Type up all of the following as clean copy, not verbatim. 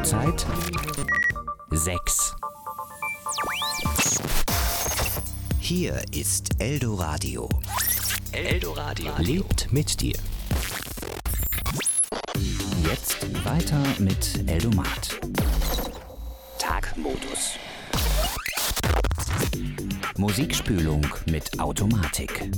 Uhrzeit 6. Hier ist Eldoradio. Eldoradio lebt mit dir. Jetzt weiter mit Eldomat. Tagmodus. Musikspülung mit Automatik.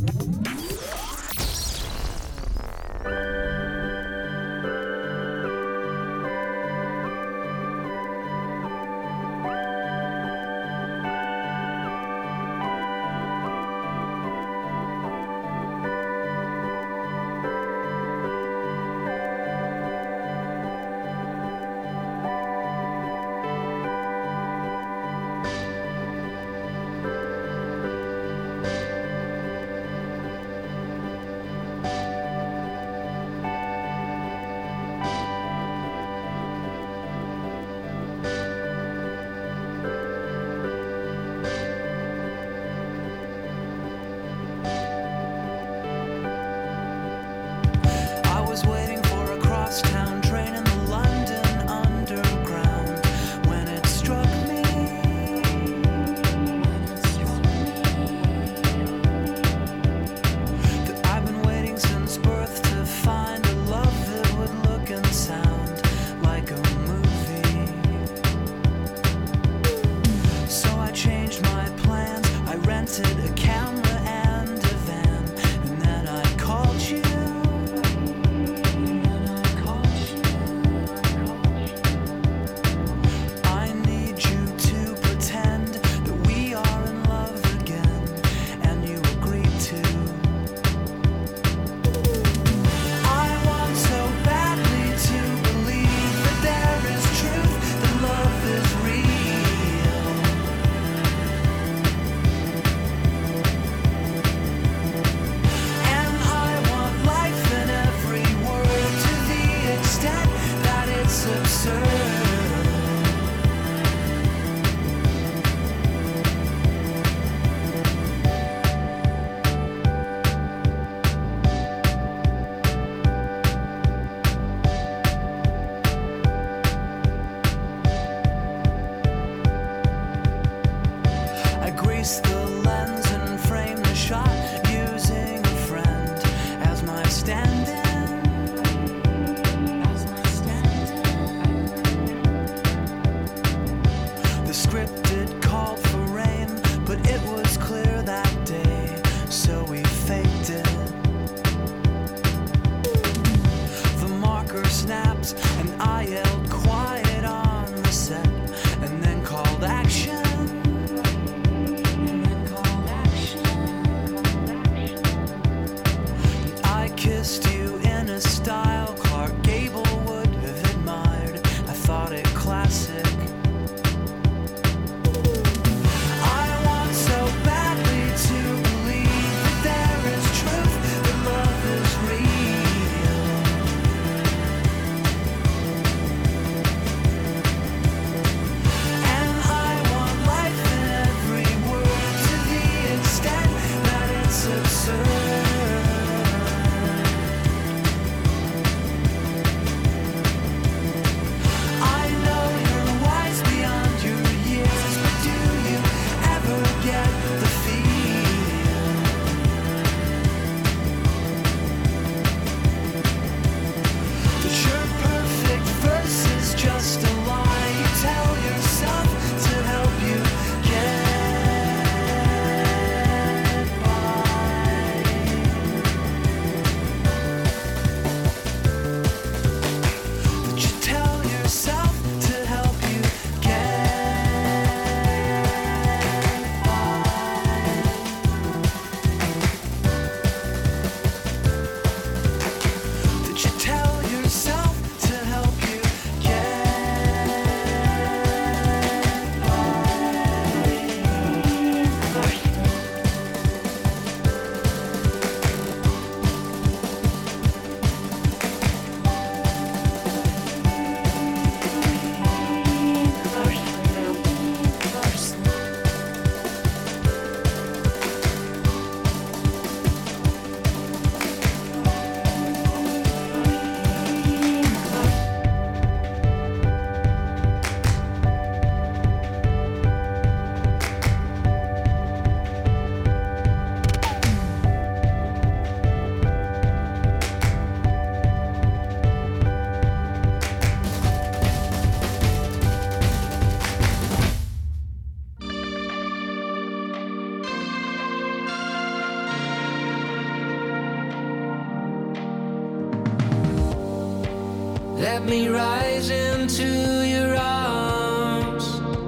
Let me rise into your arms.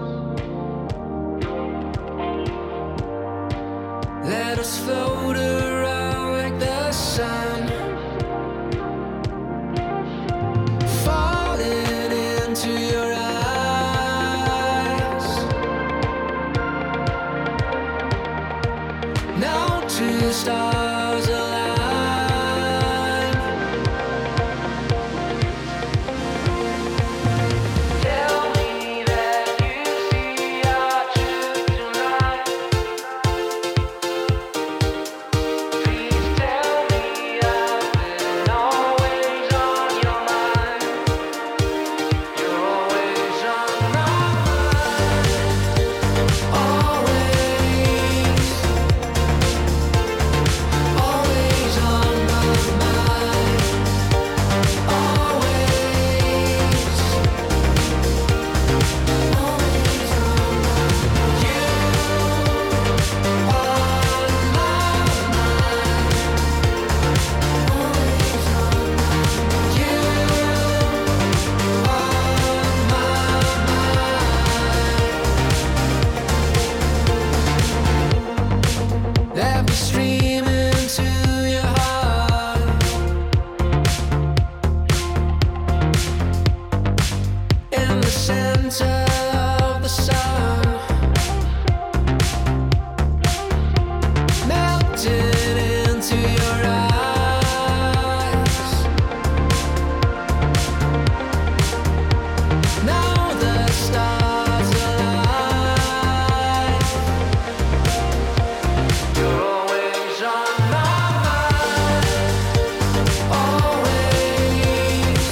Let us float around like the sun, falling into your eyes. Now two stars align. Tell me that you see our truth tonight. Please tell me I've been always on your mind. You're always on my mind. Always, always on my mind. Always, always on my mind. You on my mind. Always on my mind. You on my mind. Let me stream into your heart. In the center of the sun, melting into your eyes. Now the stars align. You're always on my mind. Always,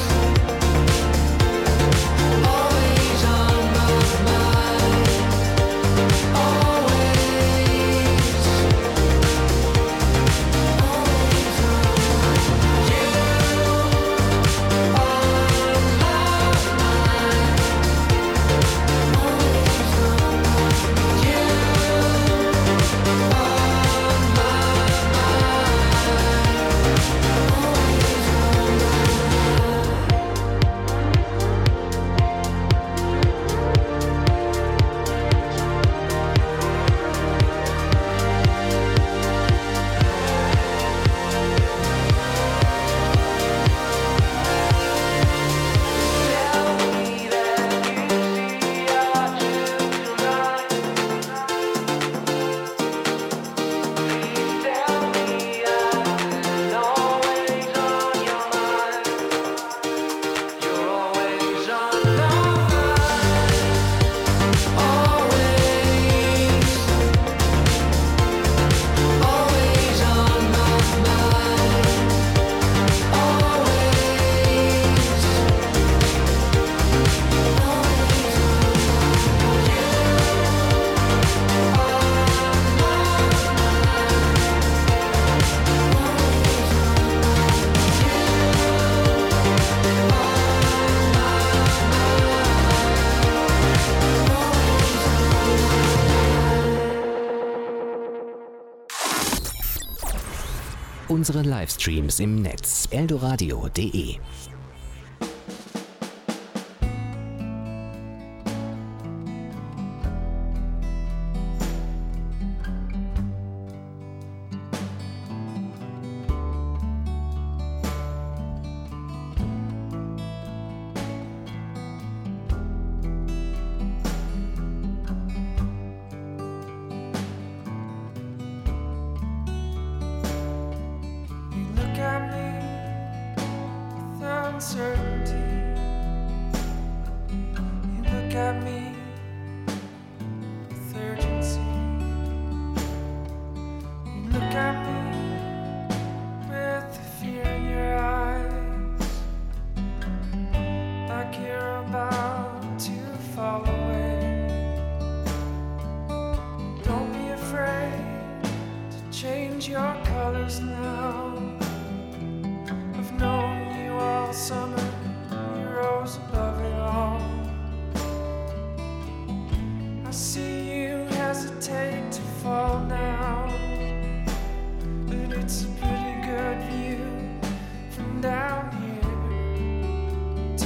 always on my mind. Always, always on my mind. You on my mind. Always on my mind. You on my Tell me that you see our truth tonight. Please tell me I've been always on your mind. You're always on my mind. Always, always on my mind. Always, Unsere Livestreams im Netz eldoradio.de. you look at me with uncertainty. You look at me with urgency. You look at me with the fear in your eyes, like you're about to fall away. Don't be afraid to change your colors now. I've known you all summer, you rose above it all. I see you hesitate to fall now, but it's a pretty good view from down here.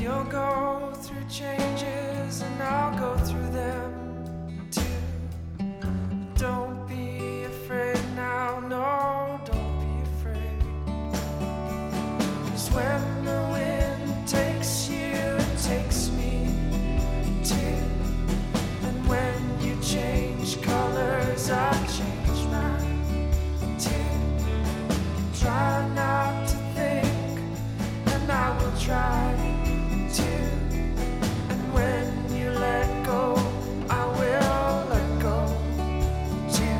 You'll go through changes and I'll go through them too. Don't be afraid now, no, don't be afraid. 'Cause when the wind takes you, it takes me too. And when you change colors, I change mine too. Try not to think, and I will try to. And when you let go, I will let go too.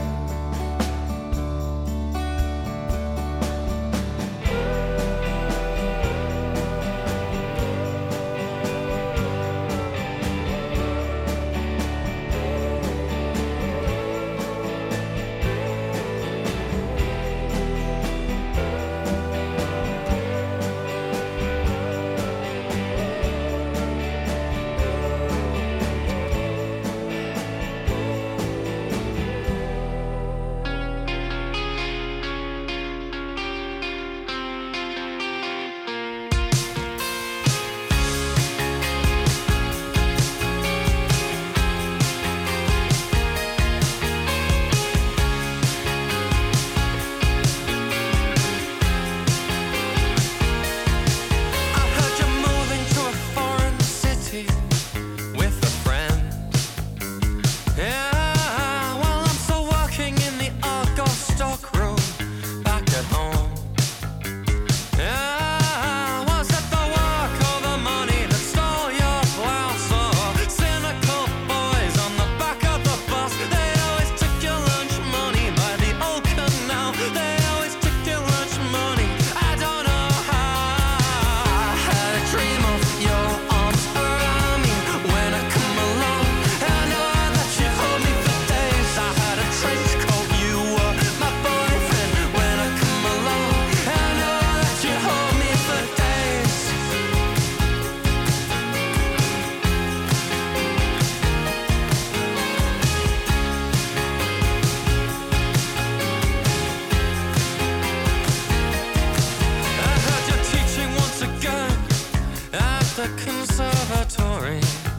Conservatory.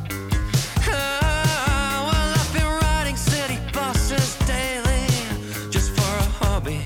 Well, I've been riding city buses daily just for a hobby.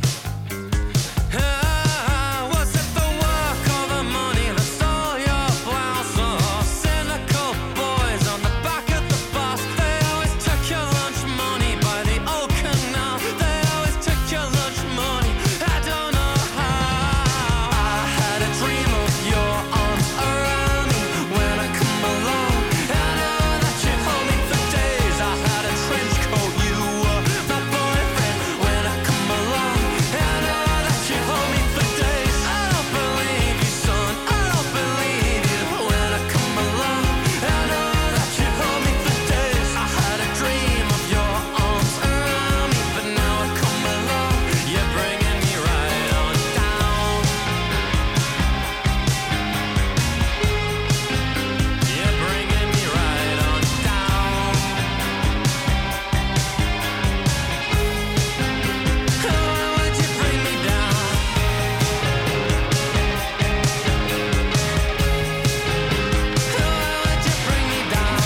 Was it the work or the money that stole your blouse? Or cynical boys on the back of the bus? They always took your lunch money by the old canal. They always took your lunch money. I don't know how. I had a dream of your arms around me when I come along. I know that you hold me for days. I had a trench coat, you were my boyfriend when I come along. I know that you hold me for days. I don't believe you, son, I don't believe you when I come along. I know that you hold me for days. I had a dream of your arms around me, but now I come along. You're bringing me right on down. You're bringing me right on down. Why would you bring me down? Why would you bring me down?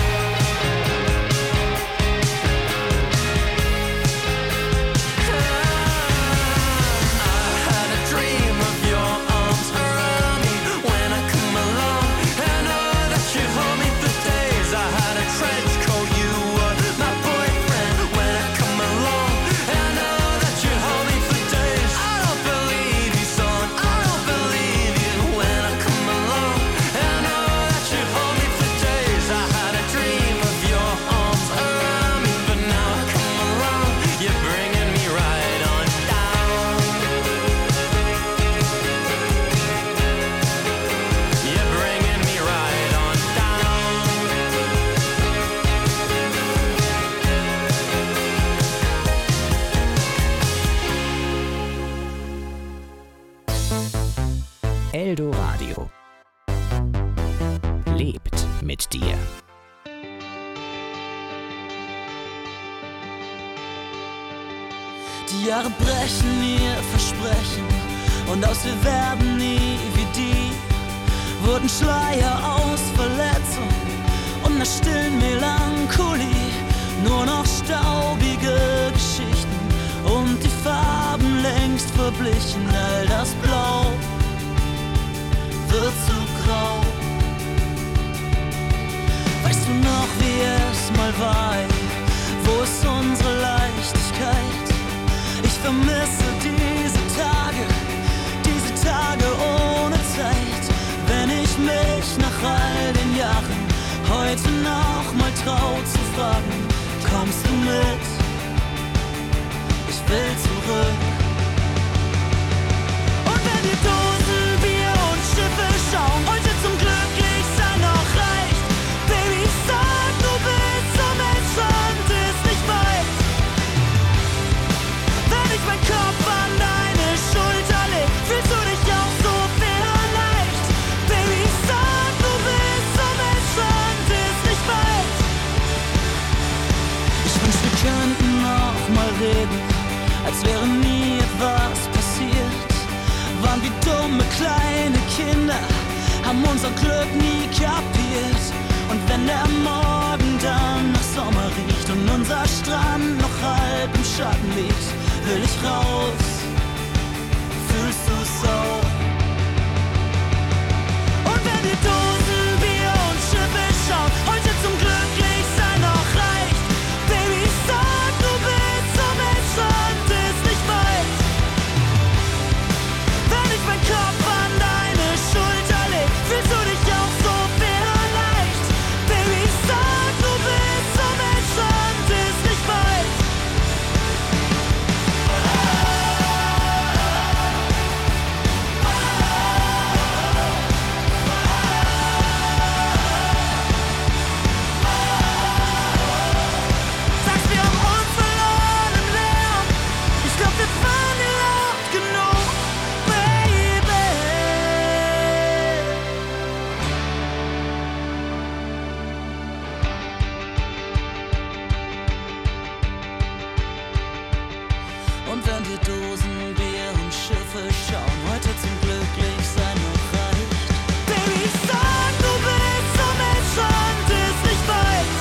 I had a dream of your arms around me when I come along. I know that you hold me for days. I had a trench coat, you were my boyfriend when I come along. I know that you hold me for days. I don't believe you, son, I don't believe you when I come along. I know that you hold me for days. I had a dream of your arms around me, but now I come along. You're bringing me right on down. You're bringing me right on down. Eldoradio lebt mit dir. Die Jahre brechen ihr Versprechen und aus wir werden nie wie die. Wurden Schleier auf der stillen Melancholie nur noch staubige Geschichten und die Farben längst verblichen. All das Blau wird zu grau. Weißt du noch, wie es mal war? Wo ist unsere Leichtigkeit? Ich vermisse diese Tage ohne Zeit. Wenn ich mich nach all den Jahren heute noch mal trau zu fragen, kommst du mit? Ich will zurück. Und wenn die Dosen Bier und Schiffe schauen, heute zum Glücklichsein noch reicht, Baby, sag, du bist zum Endstand, ist nicht weit. Wenn ich meinen Kopf an deine Schulter leg, fühlst du dich auch so vielleicht. Baby, sag, du bist zum Endstand, ist nicht weit. Ich wünsch, wir könnten noch mal reden, als wäre nie etwas passiert. Waren wie dumme kleine Kinder, haben unser Glück nie kapiert. Und wenn der Morgen dann nach Sommer riecht und unser Strand noch halb im Schatten liegt, will ich raus. Fühlst du's auch? Und wenn die Dosen Bier und Schiffe schauen, heute zum Glücklichsein noch reicht, Baby, sag, du bist zum Endstand, ist nicht weit. Wenn ich meinen Kopf an deine Schulter leg, fühlst du dich auch so vielleicht. Baby, sag, du bist zum Endstand, ist nicht weit. Sagst, wir haben uns verloren im Lärm. Ich glaub, wir fahren nie laut genug, Baby. Und wenn die Dosen Bier und Schiffe schauen, heute zum Glücklichsein noch reicht, Baby, sag, du bist zum Endstand, ist nicht weit.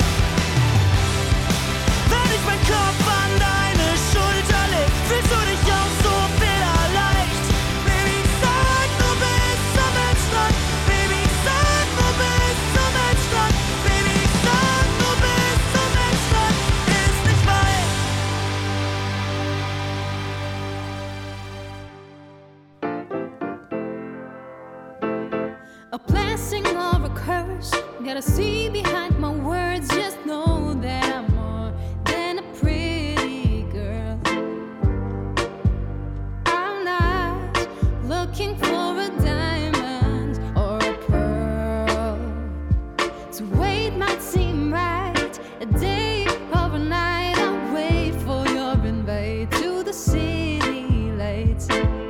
Wenn ich meinen Kopf an deine Schulter leg, fühlst du dich auch so vielleicht. Baby, sag, du bist zum Endstand. Baby, sag, du bist zum Endstand. Baby, sag, du bist zum Endstand, ist nicht weit. A blessing or a curse, gotta see behind my words. Just know that I'm more than a pretty girl. I'm not looking for a diamond or a pearl. To wait might seem right, a day or a night. I'll wait for your invite to the city lights.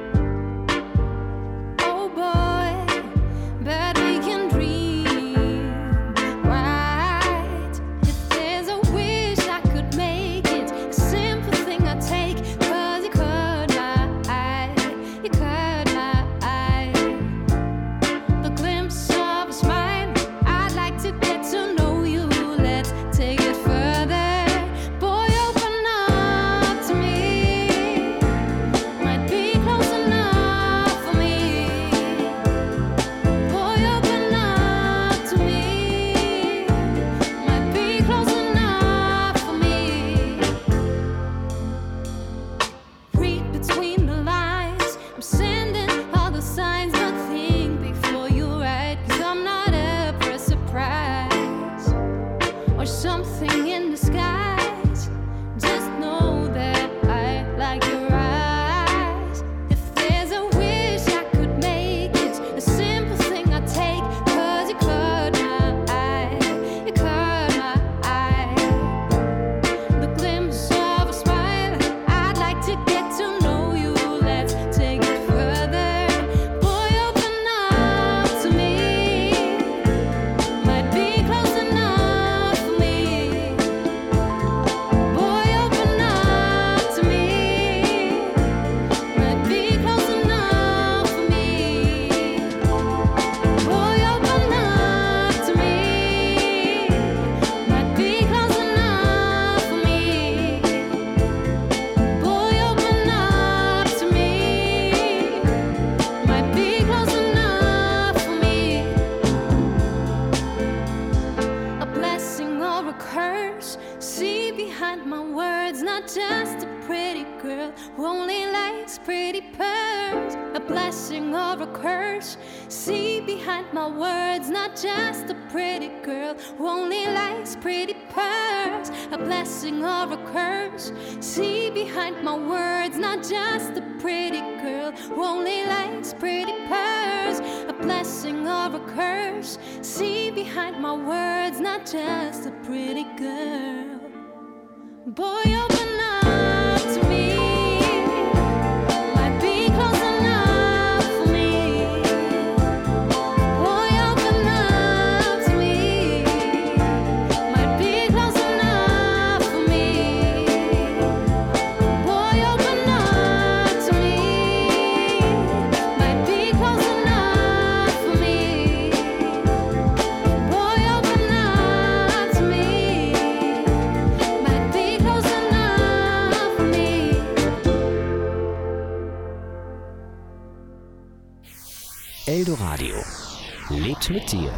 Oh boy, but we can dream, right? If there's a wish I could make it, a simple thing I take, 'cause you caught my eye, you caught my eye. The glimpse of a smile, I'd like to get to behind my words, not just a pretty girl who only likes pretty pearls. A blessing or a curse. See behind my words, not just a pretty girl who only likes pretty pearls. A blessing or a curse. See behind my words, not just a pretty girl who only likes pretty pearls. A blessing or a curse. See behind my words, not just a pretty girl. Boy, open up to me. Might be close enough for me. Boy, open up to me. Might be close enough for me. Boy, open up to me. Might be close enough for me. Boy, open up to me. Might be close enough for me. Eldoradio lebt mit dir.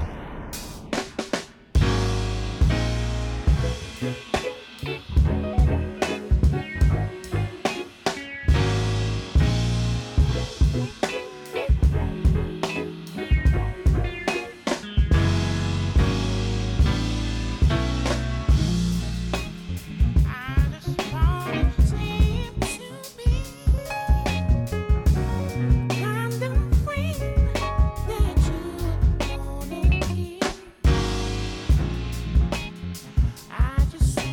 I just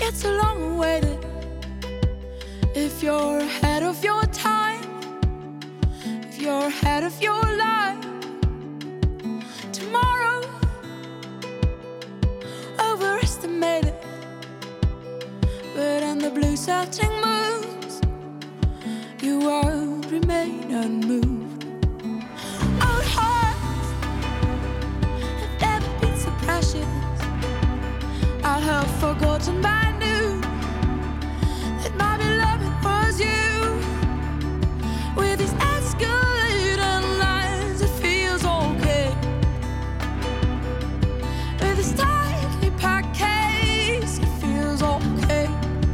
get so long awaited. If you're ahead of your time, if you're ahead of your life, tomorrow overestimated. But in the blue setting moves, you won't remain unmoved. Old hearts have never been so precious. I have forgotten by noon that my beloved was you. With these escalating lines, it feels okay. With this tightly packed case, it feels okay.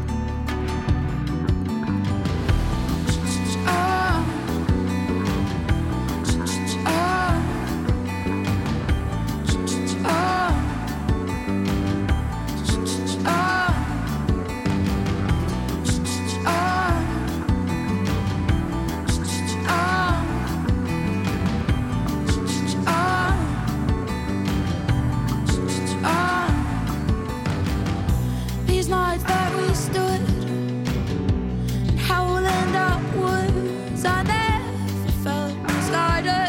These nights that we stood and howling upwards, I never felt misguided.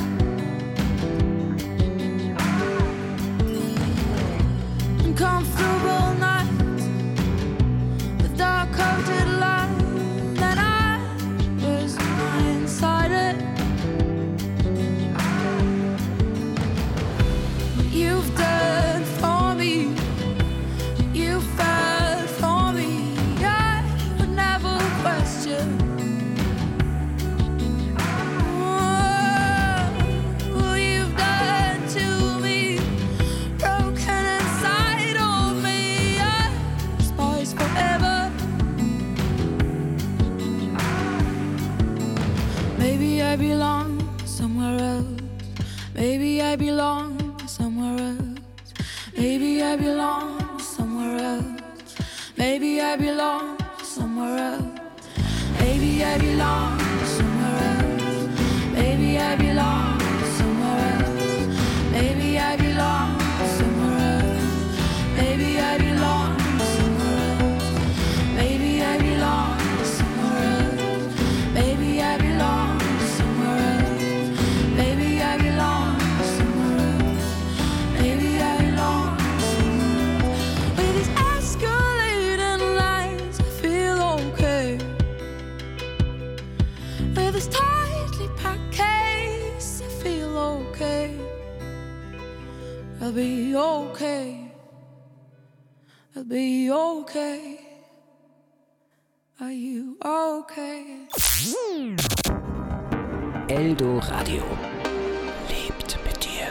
Uncomfortable nights with dark-coated light, and I was blindsided. You've done for me, you felt for me, I would never question. Oh, you've done to me, broken inside of me, I despise forever. Maybe I belong somewhere else. Maybe I belong somewhere else. Maybe I belong somewhere else. Maybe I belong somewhere else. Maybe I belong somewhere else. Maybe I belong somewhere else. Maybe I belong somewhere else. Maybe I belong somewhere else. Maybe I belong somewhere else. Maybe I belong somewhere else. Maybe I belong somewhere else. Maybe I belong somewhere else. With these escalating lines, I feel okay. With this tightly packed case, I feel okay. I'll be okay. I'll be okay. Are you okay? Eldoradio lebt mit dir.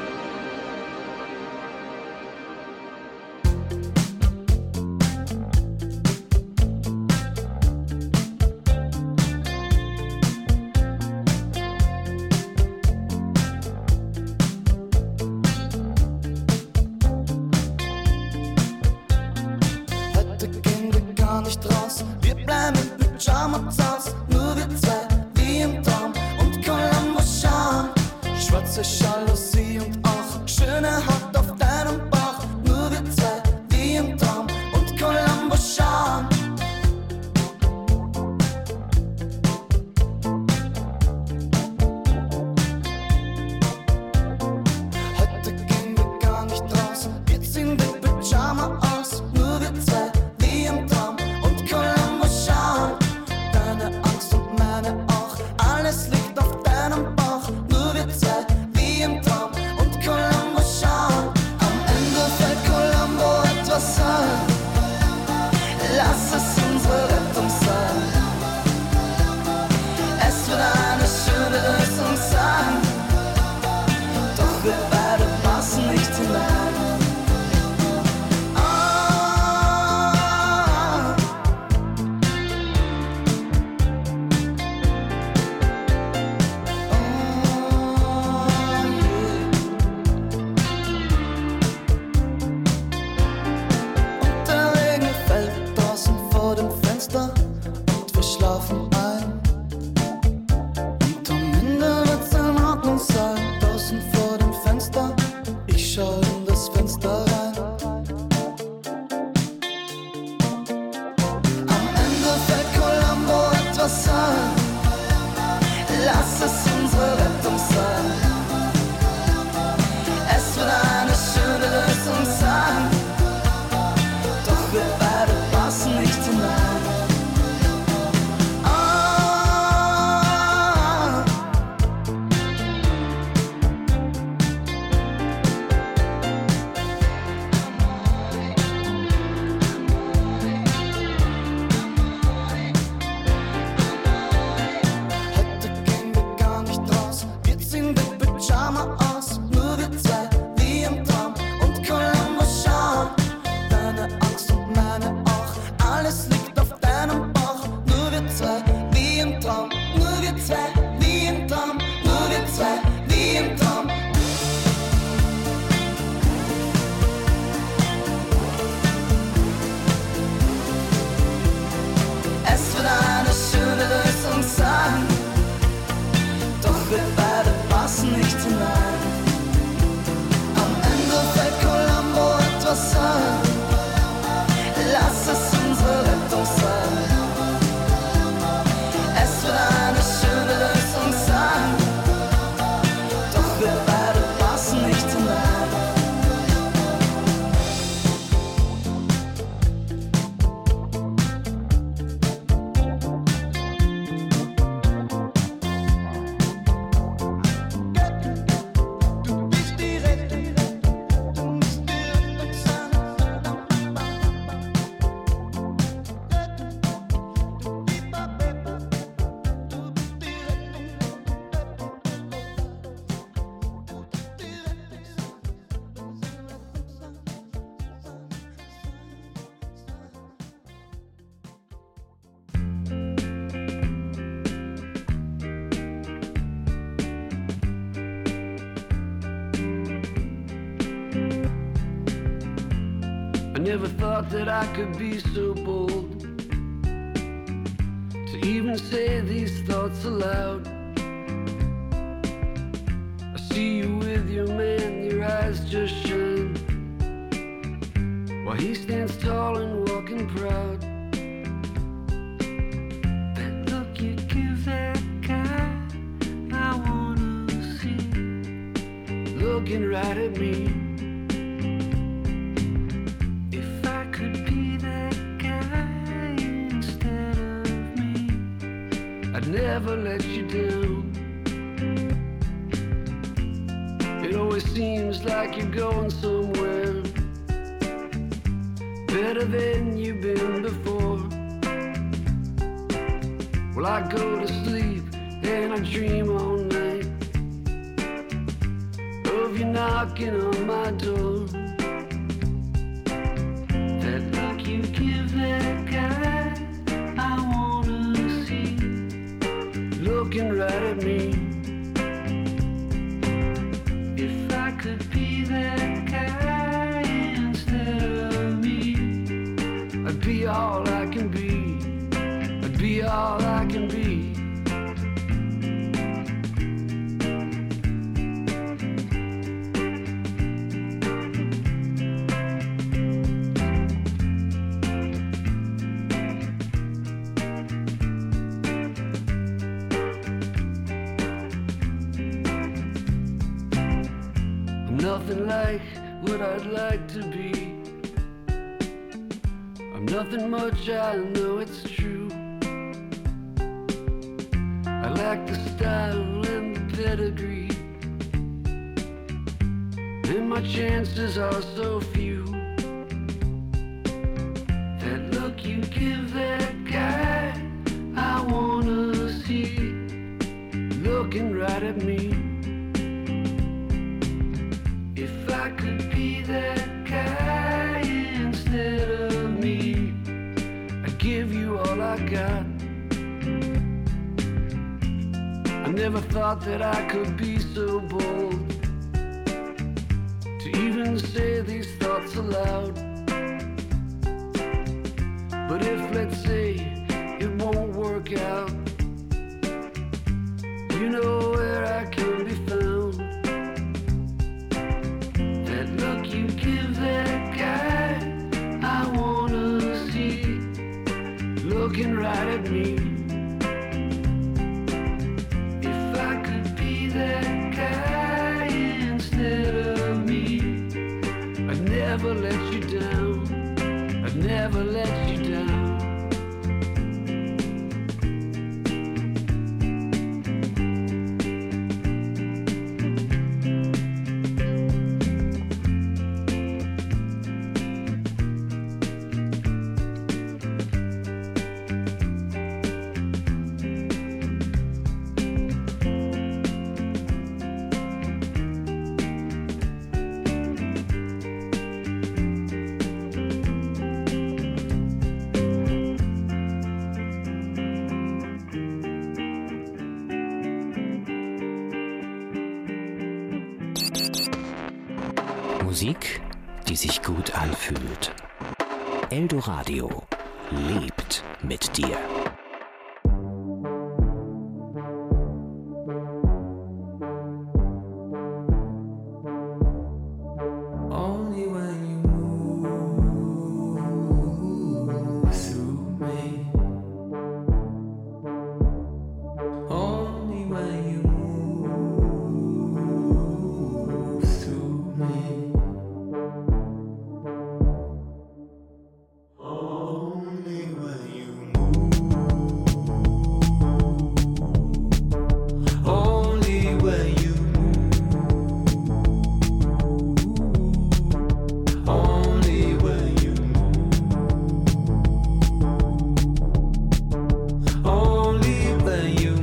Heute gehen wir gar nicht raus, wir bleiben in Pyjama zu Haus. Nur wir zwei, wie im Traum und Columbo schauen. Schwarze Jalousie und auch schöne Haut auf deinem Bauch. Nur wir zwei, wie im Traum und Columbo schauen. Heute gehen wir gar nicht raus, wir ziehen den Pyjama aus. Nur wir zwei, wie im Traum und Columbo schauen. Deine Angst und meine auch, alles liegt auf deinem Bauch. Nur wir zwei, wie im Angst und meine auch. Alles liegt auf deinem Bauch. Nur wir zwei, wie im Traum. Nur wir zwei, wie im Traum. Nur wir zwei, wie im Traum. Es wird eine schöne Lösung sein, doch wir beide passen nicht hinein. Am Ende fällt Columbo etwas ein, lass es unsere Rettung sein. Es wird eine schöne Lösung sein, doch wir beide passen nicht hinein. I never thought that I could be so bold to even say these thoughts aloud. I see you with your man, your eyes just shine, while he stands tall and walking proud. That look you give that guy, I wanna see, looking right at me. Never let you down. It always seems like you're going somewhere better than you've been before. Well, I go to sleep and I dream all night of you knocking on my door. That look you give that guy, I wanna see, looking right at me. If I could be that guy instead of me, I'd be all I can be. I'd be all I can be. Nothing like what I'd like to be. I'm nothing much, I know it's true. I lack the style and the pedigree, and my chances are so few. That look you give that guy, I wanna see, looking right at me. If I could be that guy instead of me, I'd give you all I got. I never thought that I could be so bold to even say these thoughts aloud. But if, let's say, it won't work out, you know where I can be found. That look you give that guy, I wanna see, looking right at me. If I could be that guy instead of me, I'd never let you down. I'd never let you down. Musik, die sich gut anfühlt. Eldoradio lebt mit dir. Only when you move through me. Only when you move through me. Only when you move. Only when you only when you only when you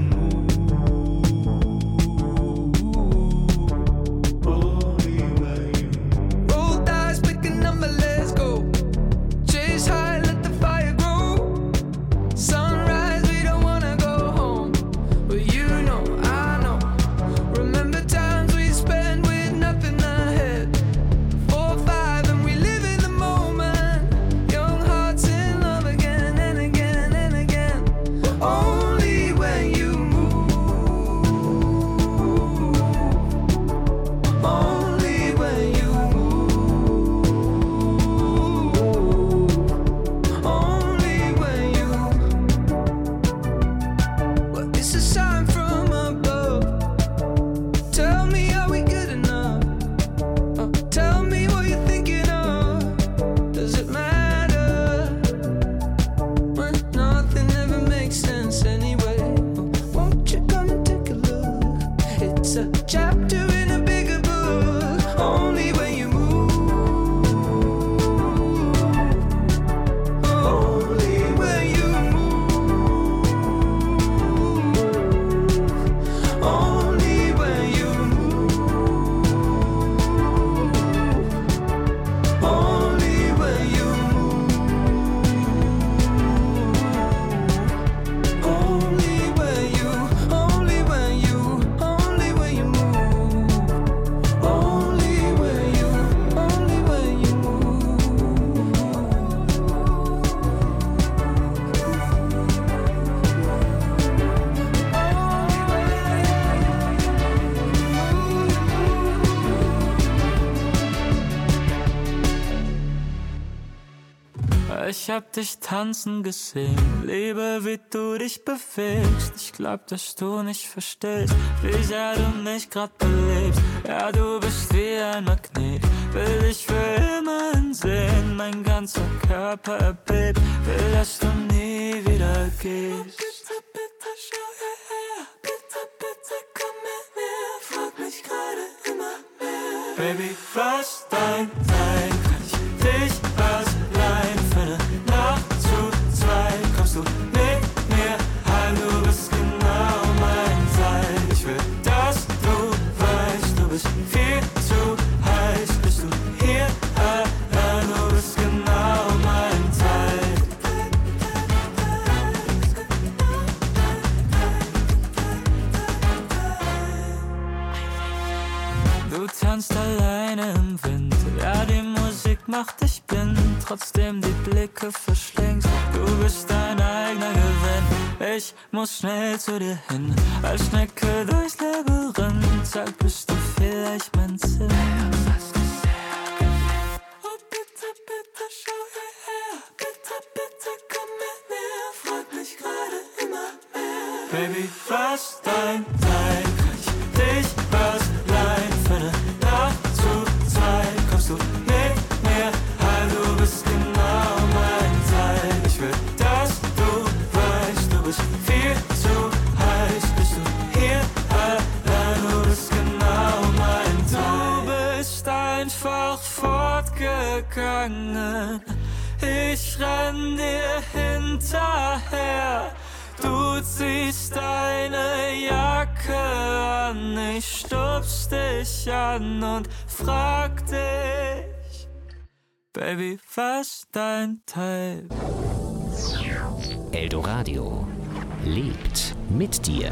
only when you roll dice, pick a number, let's go. Chase high, let the fire grow. Sunrise, we don't wanna go home, but you know, I know. Remember times we spent with nothing ahead. 4, 5, and we live in the moment. Young hearts in love again and again and again. Only when you move. Only when you move. Only when you. Well, it's a sign from above. Tell me, are we good enough? Tell me what you're thinking of. Does it matter? When nothing ever makes sense anyway. Won't you come and take a look? It's a chapter in a bigger book. Only when you move. Only when you move. Only when you move. Only when you move. Only when you, only when you, only when you move. Only when you, only when you Ich hab dich tanzen gesehen, liebe wie du dich bewegst. Ich glaub, dass du nicht verstehst, wie sehr du mich grad belebst. Ja, du bist wie ein Magnet, will dich für immer sehen. Mein ganzer Körper erbebt, will, dass du nie wieder gehst. Bitte, bitte, schau hierher, bitte, bitte, komm mit mir. Frag mich gerade immer mehr. Baby, was dein Teil, kann ich dich ausleihen für eine Nacht zu zweit? Kommst du mit mir heim, du bist genau mein Teil. Ich will, dass du weißt, du bist viel zu heiß. Bist du hier allein, du bist genau mein Teil. Du tanzt alleine im Wind, ja, die Musik macht dich blind, trotzdem die Blicke verschlingst. Du bist dein eigener Gewinn, ich muss schnell zu dir hin, als Schnecke durchs Labyrinth. Sag, bist du vielleicht mein Sinn? Oh, bitte, bitte, schau hierher, bitte, bitte, komm mit mir. Frag mich gerade immer mehr. Baby, was dein Teil, kann ich dich ausleihen für eine Nacht zu zweit? Kommst du mit mir heim, du bist genau mein Teil. Ich will, dass du weißt, du bist viel zu heiß. Bist du hier allein, du bist genau mein Teil. Du bist einfach fortgegangen, ich renn dir hinterher. Du ziehst deine Jacke an, ich stupst dich an und frag dich, Baby, was dein Teil? Eldoradio lebt mit dir.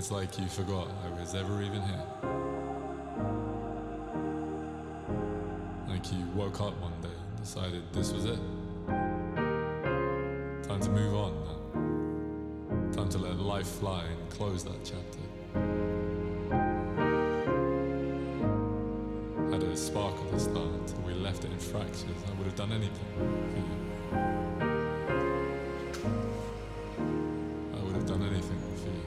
It's like you forgot I was ever even here. Like you woke up one day and decided this was it. Time to move on now. Time to let life fly and close that chapter. Had a spark at the start until we left it in fractures. I would have done anything for you. I would have done anything for you.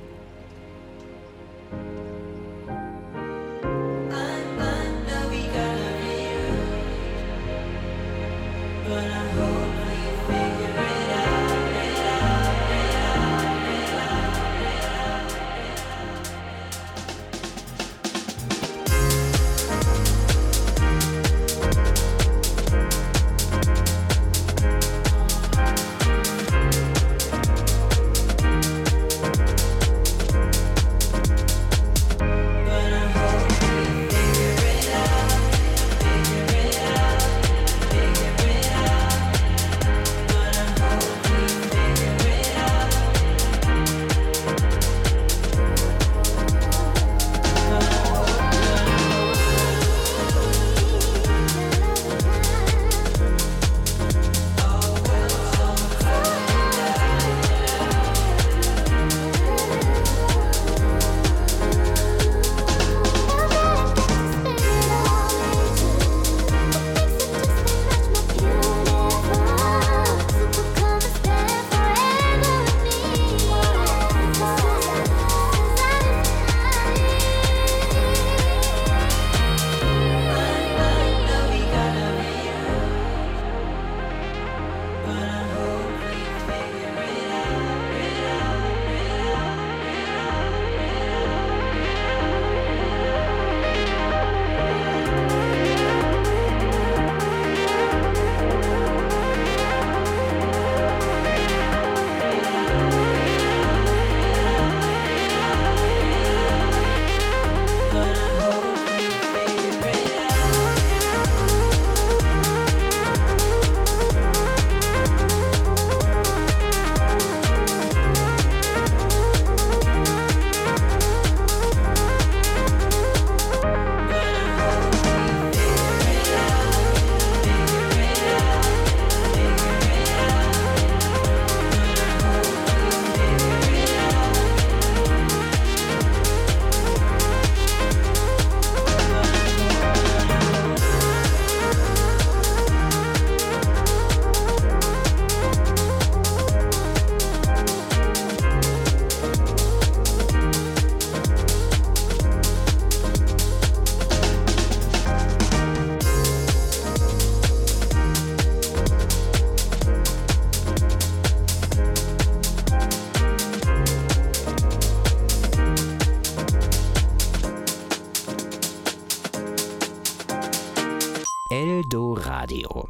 Eldoradio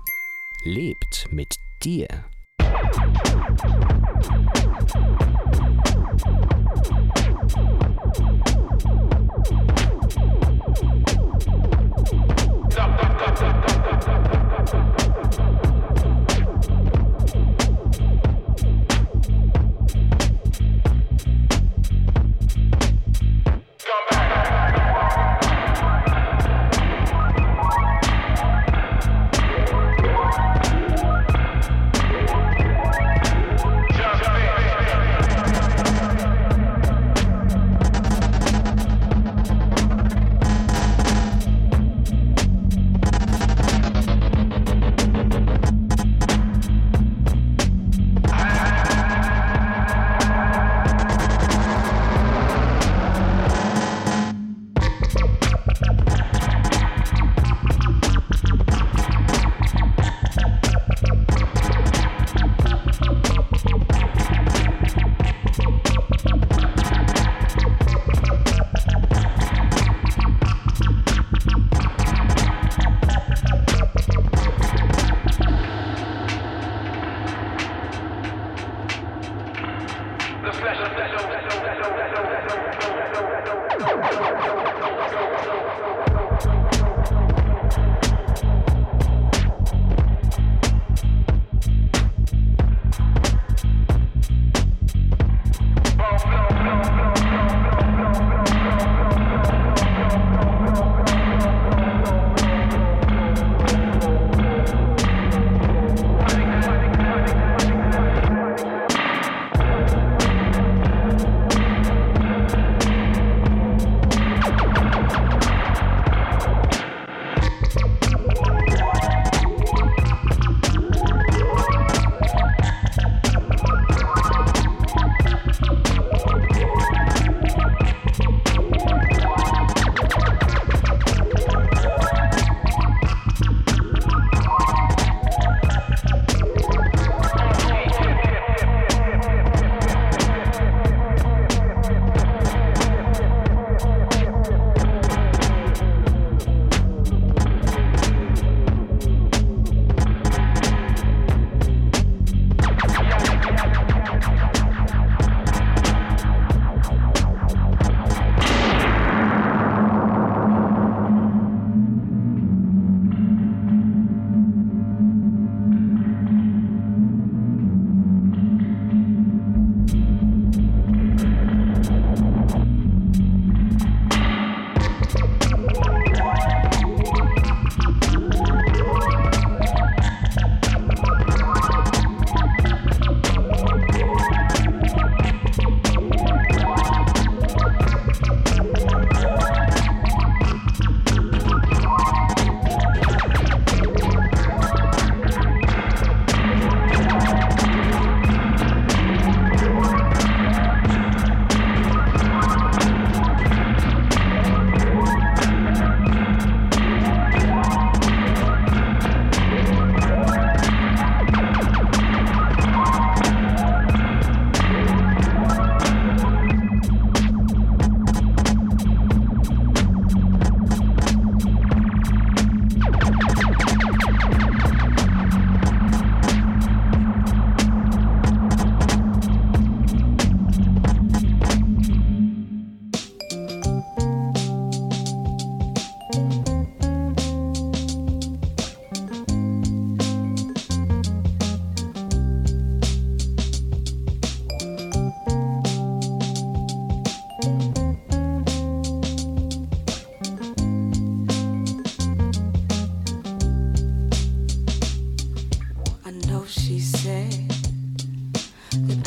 lebt mit dir. say that